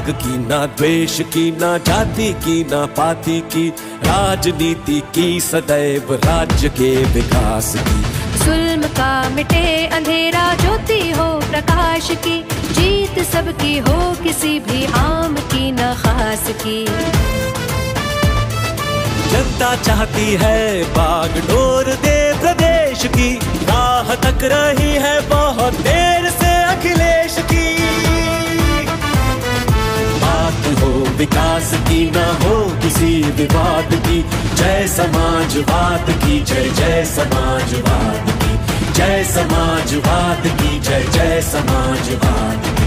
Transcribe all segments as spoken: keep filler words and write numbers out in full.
राग की ना द्वेष की ना जाति की ना पाति की, राजनीति की सदैव राज्य के विकास की। जुल्म का मिटे अंधेरा, ज्योति हो प्रकाश की, जीत सबकी हो किसी भी आम की न खास की। जनता चाहती है बागडोर दे प्रदेश की, राह तक रही है बहुत देर से अखिलेश की। बात हो विकास की ना हो किसी विवाद की, जय समाजवाद की जय जय समाजवाद की, जय समाजवाद की जय जय समाजवाद की।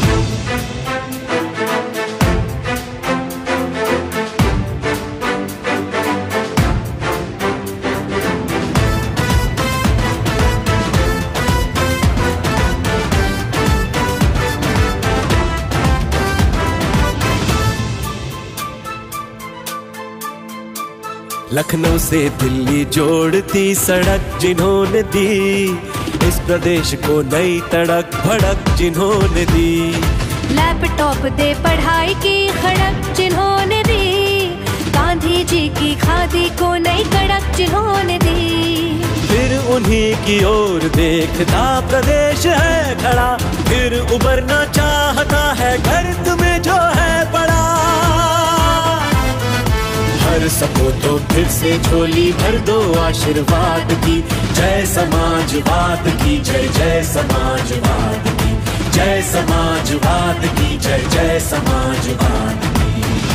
लखनऊ से दिल्ली जोड़ती सड़क जिन्होंने दी, इस प्रदेश को नई तड़क भड़क जिन्होंने दी। लैपटॉप दे पढ़ाई की खड़क जिन्होंने दी, गांधी जी की खादी को नई कड़क जिन्होंने दी। फिर उन्हीं की ओर देखता प्रदेश है खड़ा, फिर उबरना चाहता है गर्त में जो है पड़ा। हर सको तो फिर से झोली भर दो आशीर्वाद की, जय समाजवाद की जय जय समाजवाद की, जय समाजवाद की जय जय समाजवाद की।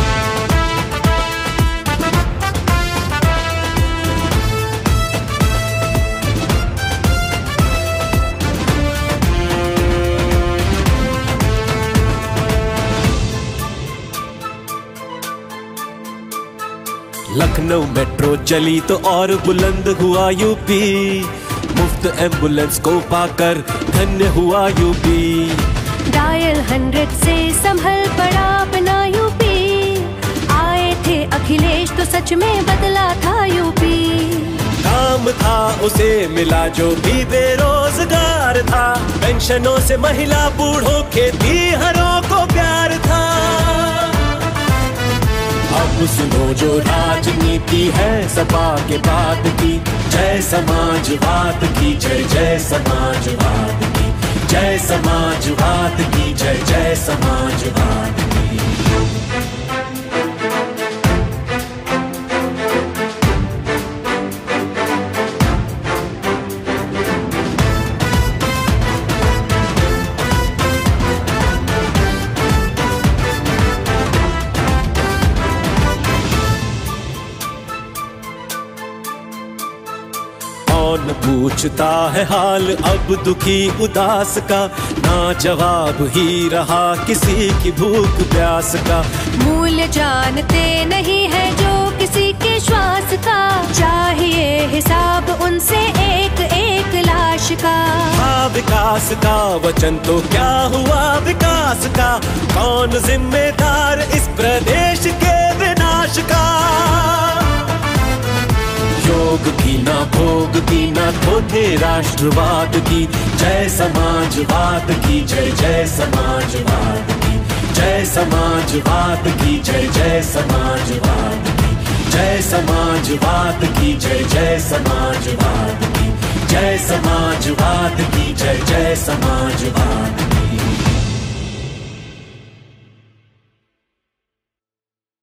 लखनऊ मेट्रो चली तो और बुलंद हुआ यूपी, मुफ्त एम्बुलेंस को पाकर धन्य हुआ यूपी। डायल हंड्रेड से संभल पड़ा अपना यूपी, आए थे अखिलेश तो सच में बदला था यूपी। काम था उसे मिला जो भी बेरोजगार था, पेंशनों से महिला बूढ़ों खेती हरों को प्यार था। अब सुनो जो राजनीति है सपा के बाद की, जय समाजवाद की जय जय समाजवाद की, जय समाजवाद की जय जय समाजवाद की। कौन पूछता है हाल अब दुखी उदास का, ना जवाब ही रहा किसी की भूख प्यास का। मूल्य जानते नहीं है जो किसी के श्वास का, चाहिए हिसाब उनसे एक एक लाश का। हाँ विकास का वचन तो क्या हुआ विकास का, कौन जिम्मेदार इस प्रदेश के विनाश का। योग की ना भोग की ना धोखे राष्ट्रवाद की, जय समाजवाद की जय जय समाजवाद की, जय समाजवाद की जय जय समाजवाद की, जय समाजवाद की जय जय समाजवाद की, जय समाजवाद की जय जय समाजवाद।